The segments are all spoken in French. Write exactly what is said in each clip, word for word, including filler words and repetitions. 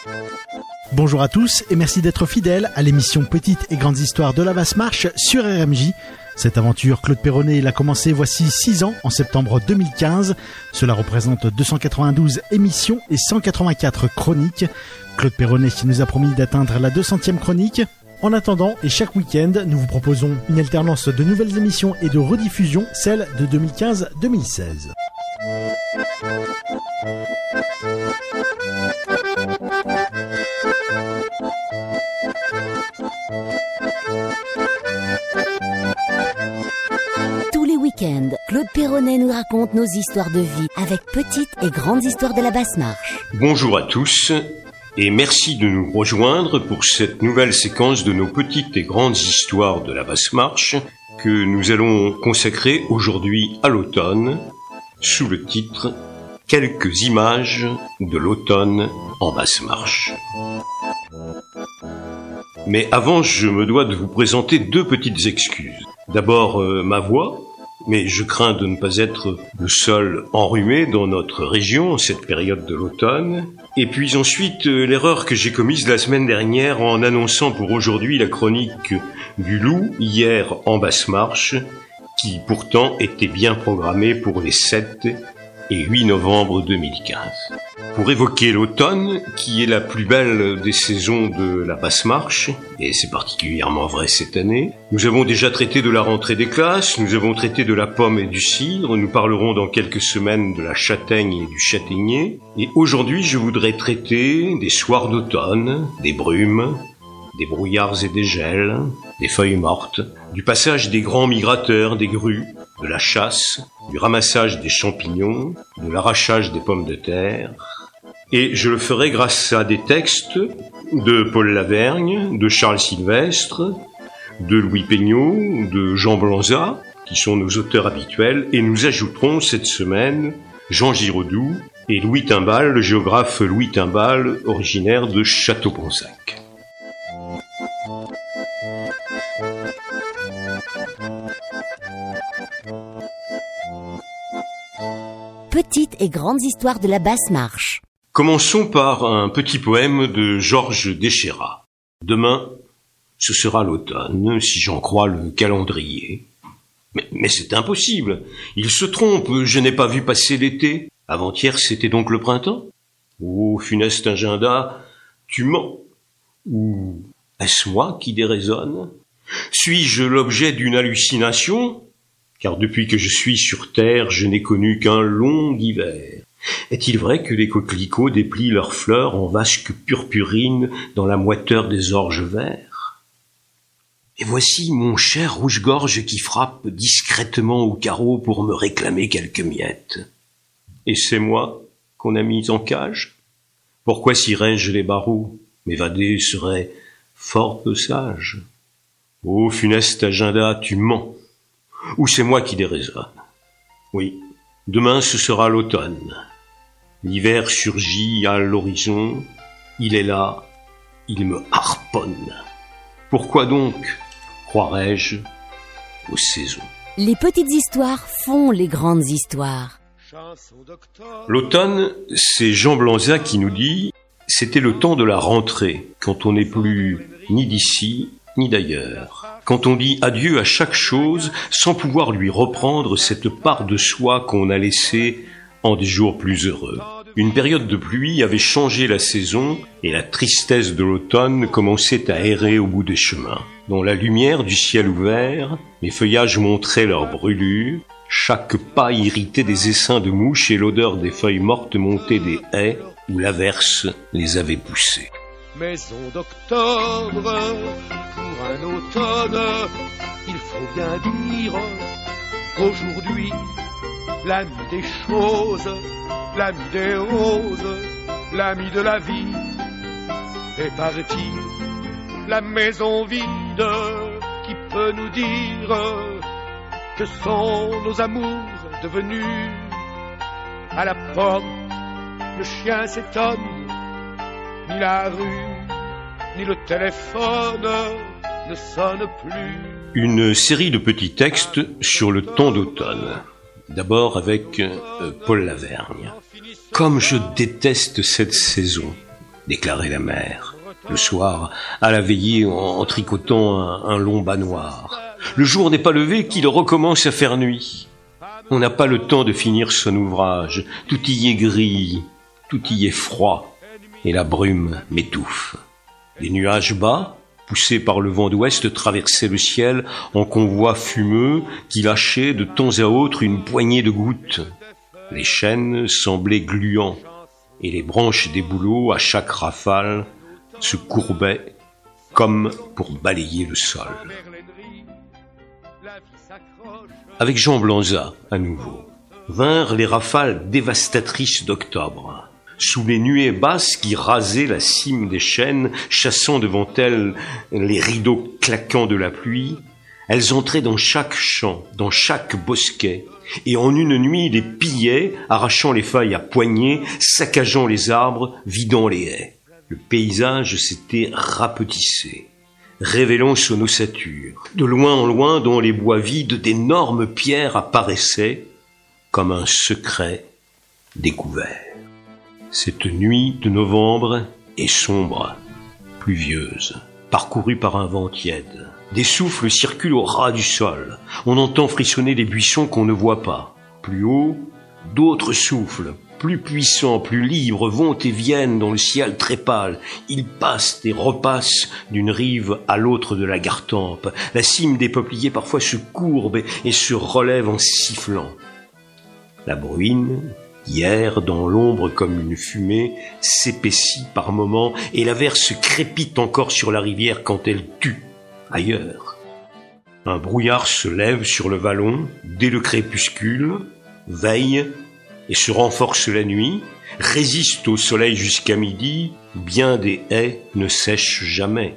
Bonjour à tous et merci d'être fidèles à l'émission Petites et Grandes Histoires de la Basse-Marche sur R M J. Cette aventure, Claude Perronnet l'a commencée voici six ans, en septembre deux mille quinze. Cela représente deux cent quatre-vingt-douze émissions et cent quatre-vingt-quatre chroniques. Claude Perronnet nous a promis d'atteindre la deux centième chronique. En attendant, et chaque week-end, nous vous proposons une alternance de nouvelles émissions et de rediffusions, celle de deux mille quinze à deux mille seize. Tous les week-ends, Claude Perronnet nous raconte nos histoires de vie avec Petites et Grandes Histoires de la Basse-Marche. Bonjour à tous et merci de nous rejoindre pour cette nouvelle séquence de nos Petites et Grandes Histoires de la Basse-Marche que nous allons consacrer aujourd'hui à l'automne sous le titre « Quelques images de l'automne en Basse-Marche ». Mais avant, je me dois de vous présenter deux petites excuses. D'abord, euh, ma voix, mais je crains de ne pas être le seul enrhumé dans notre région en cette période de l'automne. Et puis ensuite, euh, l'erreur que j'ai commise la semaine dernière en annonçant pour aujourd'hui la chronique du loup hier en Basse-Marche, qui pourtant était bien programmée pour les sept et huit novembre deux mille quinze. Pour évoquer l'automne, qui est la plus belle des saisons de la Basse-Marche, et c'est particulièrement vrai cette année, nous avons déjà traité de la rentrée des classes, nous avons traité de la pomme et du cidre, nous parlerons dans quelques semaines de la châtaigne et du châtaignier, et aujourd'hui je voudrais traiter des soirs d'automne, des brumes, des brouillards et des gels, des feuilles mortes, du passage des grands migrateurs, des grues, de la chasse, du ramassage des champignons, de l'arrachage des pommes de terre. Et je le ferai grâce à des textes de Paul Lavergne, de Charles Sylvestre, de Louis Peignot, de Jean Blanza, qui sont nos auteurs habituels, et nous ajouterons cette semaine Jean Giraudoux et Louis Timbal, le géographe Louis Timbal, originaire de Château-Ponsac. Petites et Grandes Histoires de la Basse-Marche. Commençons par un petit poème de Georges Deschérat. Demain, ce sera l'automne, si j'en crois le calendrier. Mais, mais c'est impossible. Il se trompe, je n'ai pas vu passer l'été. Avant-hier, c'était donc le printemps. Oh, funeste agenda, tu mens. Ou est-ce moi qui déraisonne? Suis-je l'objet d'une hallucination? Car depuis que je suis sur terre, je n'ai connu qu'un long hiver. Est-il vrai que les coquelicots déplient leurs fleurs en vasques purpurines dans la moiteur des orges verts? Et voici mon cher rouge-gorge qui frappe discrètement au carreau pour me réclamer quelques miettes. Et c'est moi qu'on a mis en cage? Pourquoi cirais-je les barreaux? M'évader serait fort peu sage. Ô funeste agenda, tu mens. Ou c'est moi qui déraisonne? Oui, demain ce sera l'automne. L'hiver surgit à l'horizon, il est là, il me harponne. Pourquoi donc croirais-je aux saisons? Les petites histoires font les grandes histoires. L'automne, c'est Jean Blanza qui nous dit « C'était le temps de la rentrée, quand on n'est plus ni d'ici ni d'ailleurs. Quand on dit adieu à chaque chose sans pouvoir lui reprendre cette part de soi qu'on a laissée en des jours plus heureux. Une période de pluie avait changé la saison et la tristesse de l'automne commençait à errer au bout des chemins. Dans la lumière du ciel ouvert, les feuillages montraient leur brûlure, chaque pas irritait des essaims de mouches et l'odeur des feuilles mortes montait des haies où l'averse les avait poussées. Maison d'octobre, pour un automne, il faut bien dire qu'aujourd'hui, l'ami des choses, l'ami des roses, l'ami de la vie est parti. La maison vide qui peut nous dire que sont nos amours devenus. À la porte, le chien s'étonne, ni la rue, ni le téléphone ne sonnent plus. Une série de petits textes sur le temps d'automne. D'abord avec euh, Paul Lavergne. Comme je déteste cette saison. déclarait la mère. Le soir, à la veillée, en, en tricotant un, un long bas noir. Le jour n'est pas levé qu'il recommence à faire nuit. On n'a pas le temps de finir son ouvrage. Tout y est gris, tout y est froid, et la brume m'étouffe. Les nuages bas, poussés par le vent d'ouest, traversaient le ciel en convoi fumeux qui lâchait de temps à autre une poignée de gouttes. Les chênes semblaient gluants, et les branches des bouleaux, à chaque rafale, se courbaient comme pour balayer le sol. Avec Jean Blanza, à nouveau, vinrent les rafales dévastatrices d'octobre. Sous les nuées basses qui rasaient la cime des chênes, chassant devant elles les rideaux claquants de la pluie, elles entraient dans chaque champ, dans chaque bosquet, et en une nuit les pillaient, arrachant les feuilles à poignées, saccageant les arbres, vidant les haies. Le paysage s'était rapetissé, révélant son ossature. De loin en loin, dans les bois vides, d'énormes pierres apparaissaient comme un secret découvert. Cette nuit de novembre est sombre, pluvieuse, parcourue par un vent tiède. Des souffles circulent au ras du sol. On entend frissonner des buissons qu'on ne voit pas. Plus haut, d'autres souffles, plus puissants, plus libres, vont et viennent dans le ciel très pâle. Ils passent et repassent d'une rive à l'autre de la Gartempe. La cime des peupliers parfois se courbe et se relève en sifflant. La bruine, hier, dans l'ombre comme une fumée, s'épaissit par moments et l'averse crépite encore sur la rivière quand elle tue. Ailleurs, un brouillard se lève sur le vallon dès le crépuscule, veille et se renforce la nuit, résiste au soleil jusqu'à midi, bien des haies ne sèchent jamais.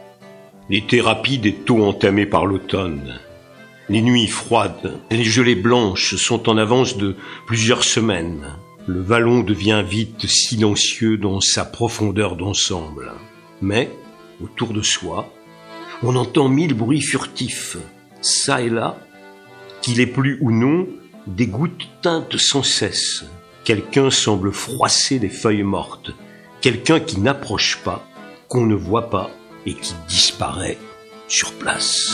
L'été rapide est tôt entamé par l'automne. Les nuits froides, les gelées blanches sont en avance de plusieurs semaines. Le vallon devient vite silencieux dans sa profondeur d'ensemble. Mais, autour de soi, on entend mille bruits furtifs, çà et là, qu'il ait plu ou non, des gouttes tintent sans cesse. Quelqu'un semble froisser des feuilles mortes, quelqu'un qui n'approche pas, qu'on ne voit pas et qui disparaît sur place.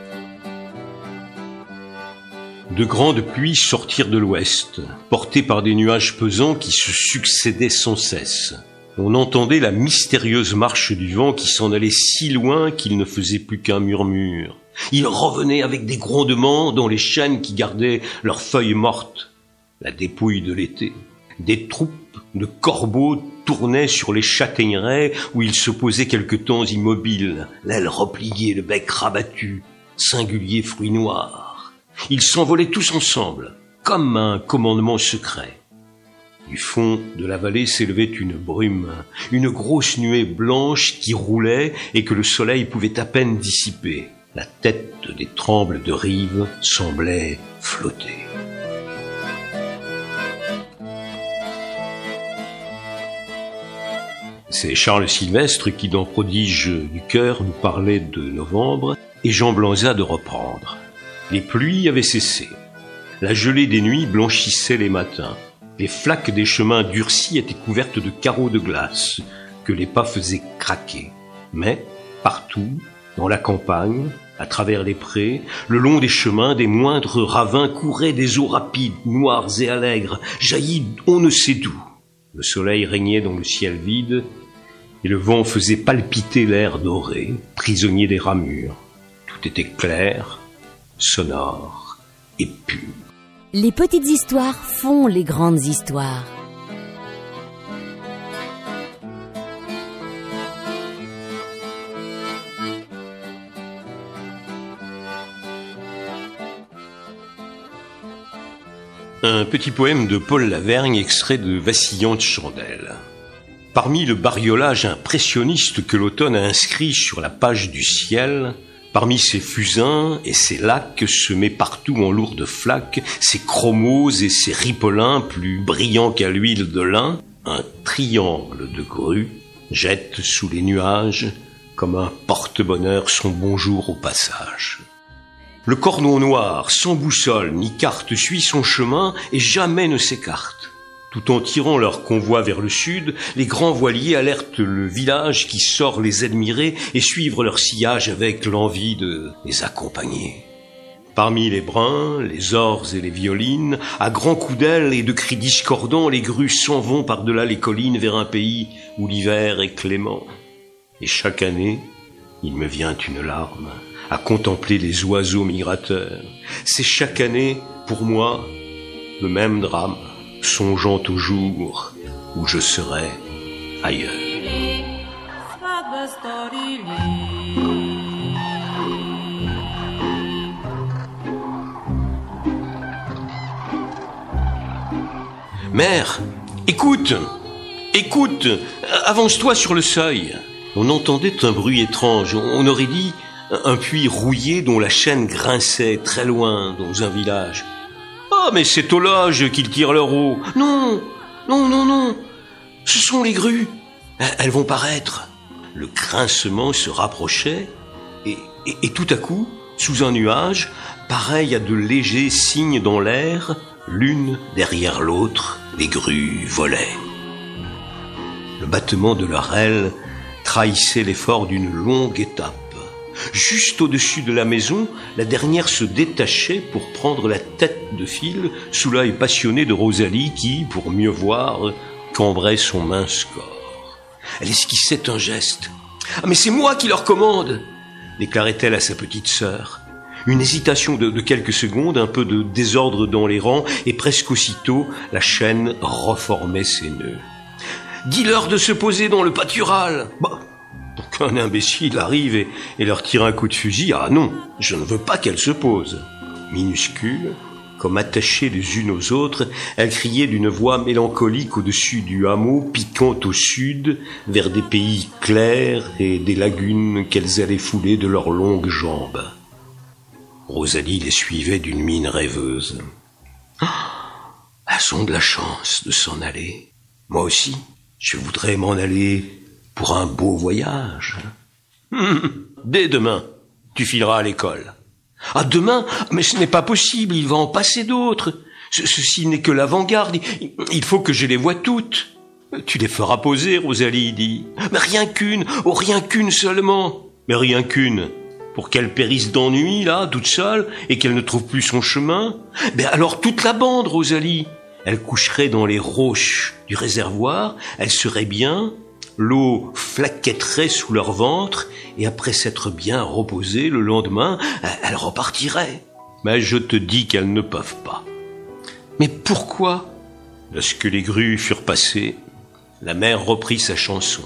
De grandes pluies sortirent de l'ouest, portées par des nuages pesants qui se succédaient sans cesse. On entendait la mystérieuse marche du vent qui s'en allait si loin qu'il ne faisait plus qu'un murmure. Il revenait avec des grondements dans les chênes qui gardaient leurs feuilles mortes, la dépouille de l'été. Des troupes de corbeaux tournaient sur les châtaigneraies où ils se posaient quelque temps immobiles, l'aile repliée, le bec rabattu, singulier fruit noir. Ils s'envolaient tous ensemble, comme un commandement secret. Du fond de la vallée s'élevait une brume, une grosse nuée blanche qui roulait et que le soleil pouvait à peine dissiper. La tête des trembles de rive semblait flotter. C'est Charles Sylvestre qui, dans Prodige du cœur, nous parlait de novembre et Jean Blanza de reprendre. Les pluies avaient cessé. La gelée des nuits blanchissait les matins. Les flaques des chemins durcis étaient couvertes de carreaux de glace que les pas faisaient craquer. Mais, partout, dans la campagne, à travers les prés, le long des chemins, des moindres ravins couraient des eaux rapides, noires et allègres, jaillies on ne sait d'où. Le soleil régnait dans le ciel vide et le vent faisait palpiter l'air doré, prisonnier des ramures. Tout était clair, sonore et pur. Les petites histoires font les grandes histoires. Un petit poème de Paul Lavergne extrait de Vacillante chandelle. Parmi le bariolage impressionniste que l'automne a inscrit sur la page du ciel, parmi ces fusains et ces lacs semés partout en lourdes flaques, ces chromos et ces ripolins plus brillants qu'à l'huile de lin, un triangle de grue jette sous les nuages comme un porte-bonheur son bonjour au passage. Le cordon noir, sans boussole ni carte, suit son chemin et jamais ne s'écarte. Tout en tirant leur convoi vers le sud, les grands voiliers alertent le village qui sort les admirer et suivre leur sillage avec l'envie de les accompagner. Parmi les bruns, les ors et les violines, à grands coups d'ailes et de cris discordants, les grues s'en vont par-delà les collines vers un pays où l'hiver est clément. Et chaque année, il me vient une larme à contempler les oiseaux migrateurs. C'est chaque année, pour moi, le même drame, songeant au jour où je serai ailleurs. Mère, écoute, écoute, avance-toi sur le seuil. On entendait un bruit étrange, on aurait dit un puits rouillé dont la chaîne grinçait très loin dans un village. Ah, mais c'est aux loges qu'ils tirent leur eau. Non, non, non, non, ce sont les grues. Elles vont paraître. Le grincement se rapprochait et, et, et tout à coup, sous un nuage, pareil à de légers signes dans l'air, l'une derrière l'autre, les grues volaient. Le battement de leurs ailes trahissait l'effort d'une longue étape. Juste au-dessus de la maison, la dernière se détachait pour prendre la tête de fil sous l'œil passionné de Rosalie qui, pour mieux voir, cambrait son mince corps. Elle esquissait un geste. « Ah, mais c'est moi qui leur commande !» déclarait-elle à sa petite sœur. Une hésitation de, de quelques secondes, un peu de désordre dans les rangs, et presque aussitôt, la chaîne reformait ses nœuds. « Dis-leur de se poser dans le pâtural !» Bah, pour qu'un imbécile arrive et, et leur tire un coup de fusil, ah non, je ne veux pas qu'elles se posent. Minuscules, comme attachées les unes aux autres, elles criaient d'une voix mélancolique au-dessus du hameau, piquant au sud, vers des pays clairs et des lagunes qu'elles allaient fouler de leurs longues jambes. Rosalie les suivait d'une mine rêveuse. Ah, elles ont de la chance de s'en aller. Moi aussi, je voudrais m'en aller pour un beau voyage. Hum, dès demain, tu fileras à l'école. Ah, demain? Mais ce n'est pas possible, il va en passer d'autres. Ce, ceci n'est que l'avant-garde, il, il faut que je les voie toutes. Tu les feras poser, Rosalie dit. Mais rien qu'une, oh rien qu'une seulement. Mais rien qu'une. Pour qu'elle périsse d'ennui, là, toute seule, et qu'elle ne trouve plus son chemin. Mais alors toute la bande, Rosalie. Elle coucherait dans les roches du réservoir, elle serait bien, l'eau flaquetterait sous leur ventre, et après s'être bien reposée, le lendemain, elle repartirait. Mais je te dis qu'elles ne peuvent pas. Mais pourquoi? Lorsque les grues furent passées, la mère reprit sa chanson.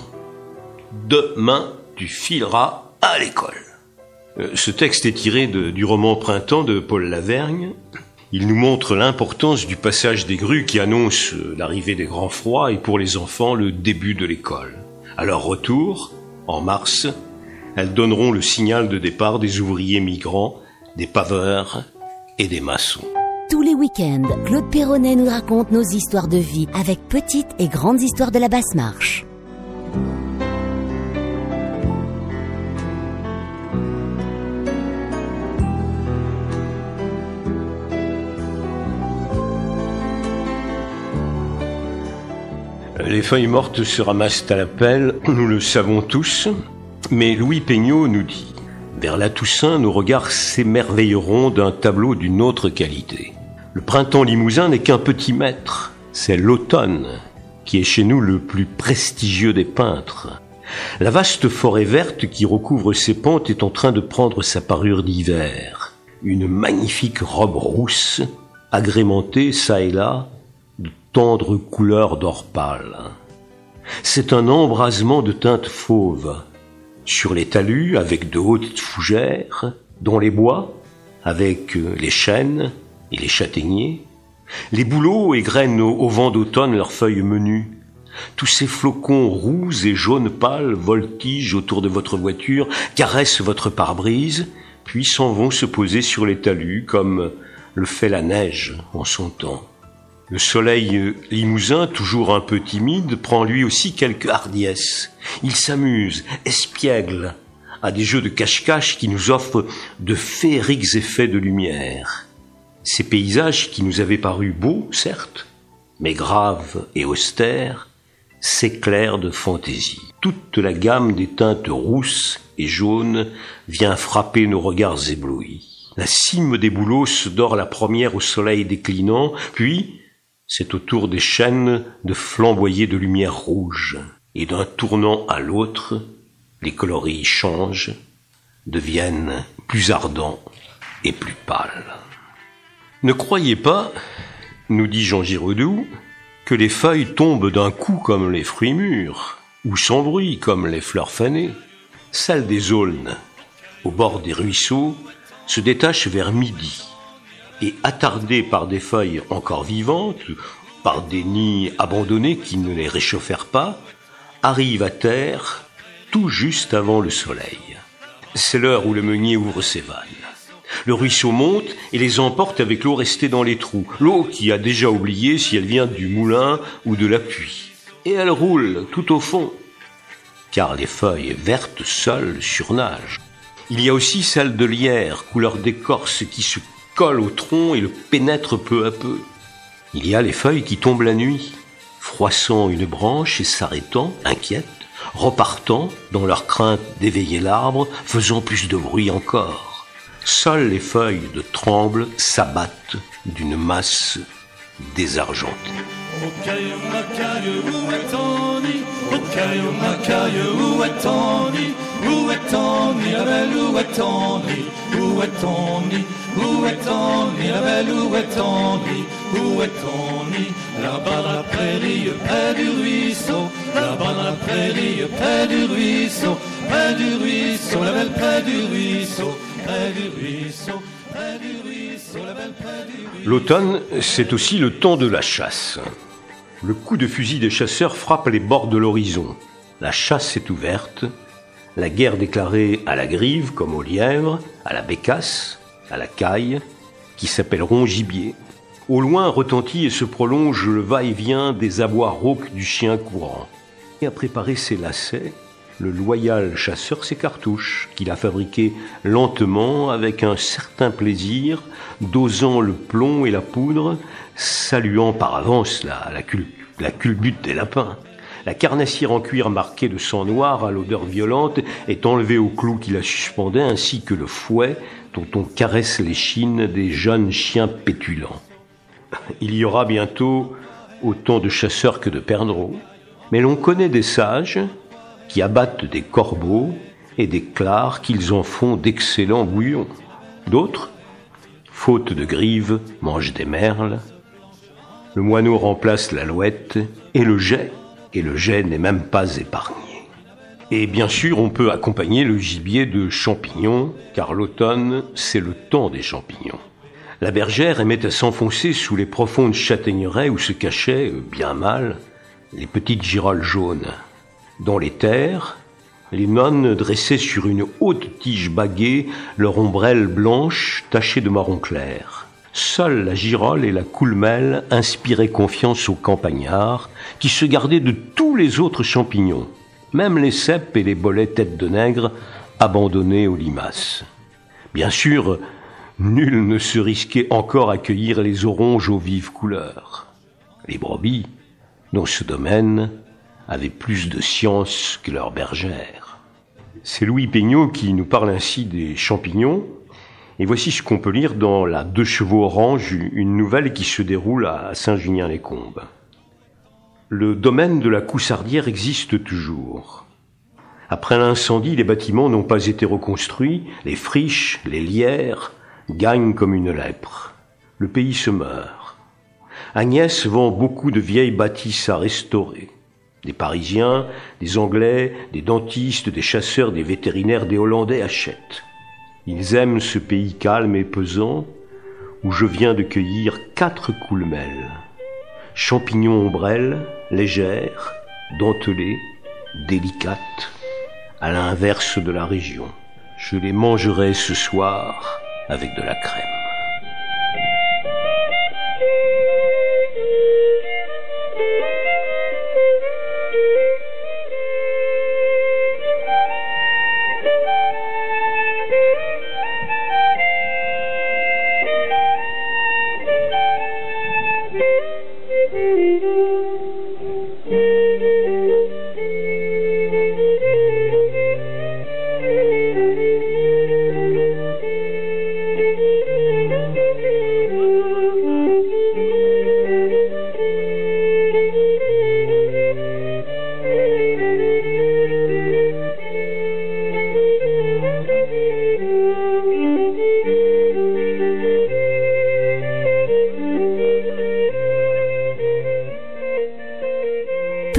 Demain, tu fileras à l'école. Ce texte est tiré de, du roman Printemps de Paul Lavergne. Il nous montre l'importance du passage des grues qui annonce l'arrivée des grands froids et pour les enfants le début de l'école. À leur retour, en mars, elles donneront le signal de départ des ouvriers migrants, des paveurs et des maçons. Tous les week-ends, Claude Perronnet nous raconte nos histoires de vie avec petites et grandes histoires de la basse marche. Les feuilles mortes se ramassent à la pelle, nous le savons tous, mais Louis Peignot nous dit « Vers la Toussaint, nos regards s'émerveilleront d'un tableau d'une autre qualité. Le printemps limousin n'est qu'un petit maître, c'est l'automne qui est chez nous le plus prestigieux des peintres. La vaste forêt verte qui recouvre ses pentes est en train de prendre sa parure d'hiver. Une magnifique robe rousse, agrémentée çà et là, de tendres couleurs d'or pâle. C'est un embrasement de teintes fauves. Sur les talus, avec de hautes fougères, dans les bois, avec les chênes et les châtaigniers, les bouleaux égrènent au, au vent d'automne leurs feuilles menues. Tous ces flocons roux et jaunes pâles voltigent autour de votre voiture, caressent votre pare-brise, puis s'en vont se poser sur les talus comme le fait la neige en son temps. Le soleil limousin, toujours un peu timide, prend lui aussi quelque hardiesse. Il s'amuse, espiègle, à des jeux de cache-cache qui nous offrent de féeriques effets de lumière. Ces paysages qui nous avaient paru beaux, certes, mais grave et austère, s'éclaire de fantaisie. Toute la gamme des teintes rousses et jaunes vient frapper nos regards éblouis. La cime des bouleaux se dore la première au soleil déclinant, puis c'est au tour des chênes de flamboyer de lumière rouge. Et d'un tournant à l'autre, les coloris changent, deviennent plus ardents et plus pâles. Ne croyez pas, nous dit Jean Giraudoux, que les feuilles tombent d'un coup comme les fruits mûrs, ou sans bruit comme les fleurs fanées. Celles des aulnes, au bord des ruisseaux, se détachent vers midi, et attardées par des feuilles encore vivantes, par des nids abandonnés qui ne les réchauffèrent pas, arrivent à terre tout juste avant le soleil. C'est l'heure où le meunier ouvre ses vannes. Le ruisseau monte et les emporte avec l'eau restée dans les trous, l'eau qui a déjà oublié si elle vient du moulin ou de la pluie. Et elle roule tout au fond, car les feuilles vertes seules surnagent. Il y a aussi celle de lierre, couleur d'écorce, qui se colle au tronc et le pénètre peu à peu. Il y a les feuilles qui tombent la nuit, froissant une branche et s'arrêtant, inquiètes, repartant dans leur crainte d'éveiller l'arbre, faisant plus de bruit encore. Seules les feuilles de tremble s'abattent d'une masse désargentée. Macaille, macaille, où est-on nid? Macaille, macaille, où est-on nid? Où est-on nid, la belle, où est-on nid? Où est-on nid? Où est-on nid, la belle, où est-on nid? Où est-on nid? Là-bas dans la prairie, près du ruisseau. Là-bas dans la prairie, près du ruisseau. Près du ruisseau, la belle, près du ruisseau. Près du ruisseau, près du ruisseau, la belle, près du ruisseau. L'automne, c'est aussi le temps de la chasse. Le coup de fusil des chasseurs frappe les bords de l'horizon. La chasse est ouverte, la guerre déclarée à la grive comme au lièvre, à la bécasse, à la caille, qui s'appelleront gibier. Au loin retentit et se prolonge le va-et-vient des abois rauques du chien courant. Et à préparer ses lacets, le loyal chasseur ses cartouches, qu'il a fabriquées lentement avec un certain plaisir, dosant le plomb et la poudre, saluant par avance la, la, cul, la culbute des lapins. La carnassière en cuir marquée de sang noir à l'odeur violente est enlevée au clou qui la suspendait, ainsi que le fouet dont on caresse les chines des jeunes chiens pétulants. Il y aura bientôt autant de chasseurs que de perdreaux, mais l'on connaît des sages qui abattent des corbeaux et déclarent qu'ils en font d'excellents bouillons. D'autres, faute de grives, mangent des merles. Le moineau remplace l'alouette et le geai, et le geai n'est même pas épargné. Et bien sûr, on peut accompagner le gibier de champignons, car l'automne, c'est le temps des champignons. La bergère aimait à s'enfoncer sous les profondes châtaigneraies où se cachaient, bien mal, les petites girolles jaunes. Dans les terres, les nonnes dressaient sur une haute tige baguée leur ombrelle blanche tachée de marron clair. Seule la girole et la coulmelle inspiraient confiance aux campagnards qui se gardaient de tous les autres champignons, même les cèpes et les bolets têtes de nègre abandonnés aux limaces. Bien sûr, nul ne se risquait encore à cueillir les oronges aux vives couleurs. Les brebis, dans ce domaine, avaient plus de science que leurs bergères. C'est Louis Peignot qui nous parle ainsi des champignons, et voici ce qu'on peut lire dans la Deux chevaux orange, une nouvelle qui se déroule à Saint-Junien-les-Combes. Le domaine de la Coussardière existe toujours. Après l'incendie, les bâtiments n'ont pas été reconstruits, les friches, les lierres gagnent comme une lèpre. Le pays se meurt. Agnès vend beaucoup de vieilles bâtisses à restaurer. Des Parisiens, des Anglais, des dentistes, des chasseurs, des vétérinaires, des Hollandais achètent. Ils aiment ce pays calme et pesant où je viens de cueillir quatre coulmelles. Champignons ombrelles, légères, dentelées, délicates, à l'inverse de la région. Je les mangerai ce soir avec de la crème. Thank you.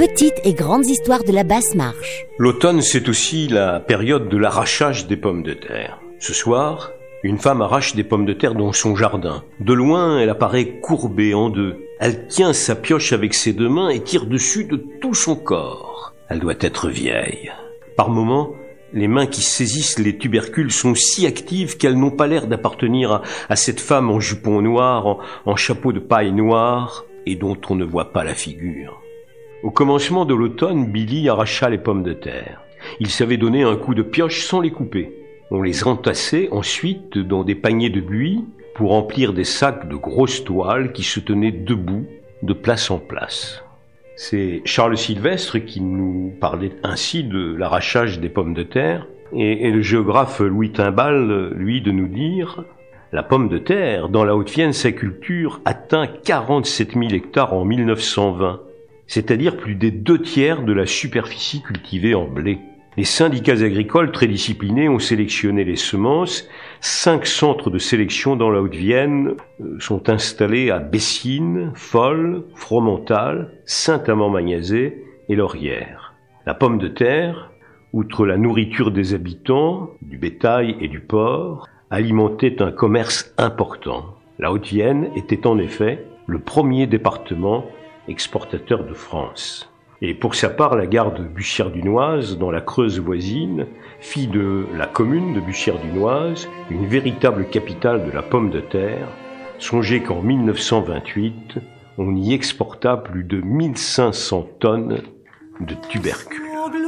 Petites et grandes histoires de la Basse-Marche. L'automne, c'est aussi la période de l'arrachage des pommes de terre. Ce soir, une femme arrache des pommes de terre dans son jardin. De loin, elle apparaît courbée en deux. Elle tient sa pioche avec ses deux mains et tire dessus de tout son corps. Elle doit être vieille. Par moments, les mains qui saisissent les tubercules sont si actives qu'elles n'ont pas l'air d'appartenir à, à cette femme en jupon noir, en, en chapeau de paille noire, et dont on ne voit pas la figure. Au commencement de l'automne, Billy arracha les pommes de terre. Il savait donner un coup de pioche sans les couper. On les entassait ensuite dans des paniers de buis pour remplir des sacs de grosses toiles qui se tenaient debout de place en place. C'est Charles Sylvestre qui nous parlait ainsi de l'arrachage des pommes de terre, et, et le géographe Louis Timbal, lui, de nous dire « La pomme de terre, dans la Haute-Vienne, sa culture atteint quarante-sept mille hectares en mille neuf cent vingt, c'est-à-dire plus des deux tiers de la superficie cultivée en blé. Les syndicats agricoles très disciplinés ont sélectionné les semences. Cinq centres de sélection dans la Haute-Vienne sont installés à Bessines, Folle, Fromental, Saint-Amand-Magnazet et Laurière. La pomme de terre, outre la nourriture des habitants, du bétail et du porc, alimentait un commerce important. La Haute-Vienne était en effet le premier département exportateur de France. Et pour sa part, la gare de Bussière-Dunoise, dans la Creuse voisine, fit de la commune de Bussière-Dunoise une véritable capitale de la pomme de terre. Songez qu'en mille neuf cent vingt-huit, on y exporta plus de mille cinq cents tonnes de tubercules.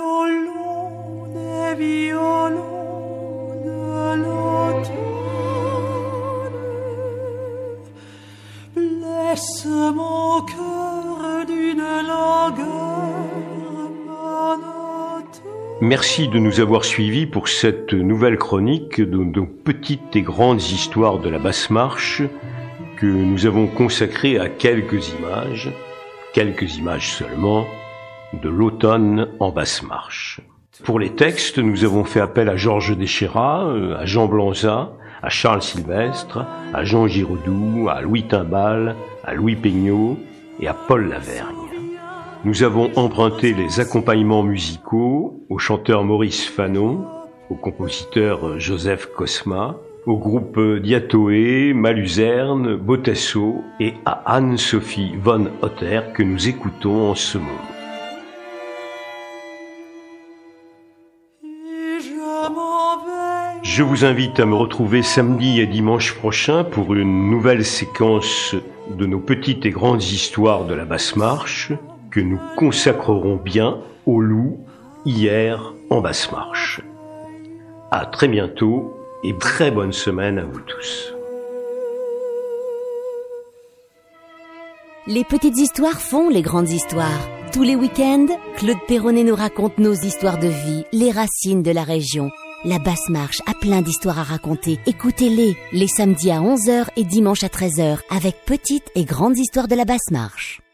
Blesse mon cœur d'une langueur monotone. Merci de nous avoir suivis pour cette nouvelle chronique de nos petites et grandes histoires de la Basse-Marche que nous avons consacrée à quelques images, quelques images seulement, de l'automne en Basse-Marche. Pour les textes, nous avons fait appel à Georges Deschérat, à Jean Blanza, à Charles Sylvestre, à Jean Giraudoux, à Louis Timbal, à Louis Peignot et à Paul Lavergne. Nous avons emprunté les accompagnements musicaux au chanteur Maurice Fanon, au compositeur Joseph Cosma, au groupe Diatoé, Maluzerne, Botesso et à Anne-Sophie von Otter que nous écoutons en ce moment. Je vous invite à me retrouver samedi et dimanche prochain pour une nouvelle séquence de nos petites et grandes histoires de la Basse-Marche que nous consacrerons bien au loup hier en Basse-Marche. À très bientôt et très bonne semaine à vous tous. Les petites histoires font les grandes histoires. Tous les week-ends, Claude Perronnet nous raconte nos histoires de vie, les racines de la région. La Basse-Marche a plein d'histoires à raconter. Écoutez-les, les samedis à onze heures et dimanche à treize heures, avec Petites et grandes histoires de la Basse-Marche.